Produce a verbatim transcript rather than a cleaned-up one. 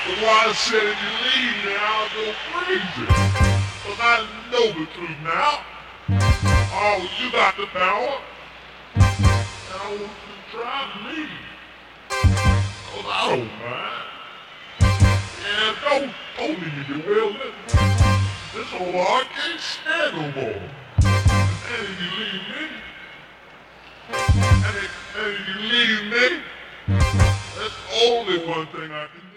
why I said if you leave me, I'll go crazy. Cause I know the truth now. Oh, you got the power. And I want you to try to leave. Cause I don't mind. And don't, don't leave me, well, this whole I can't stand no more. And if you leave me, and if, and if you leave me, that's only one thing I can do.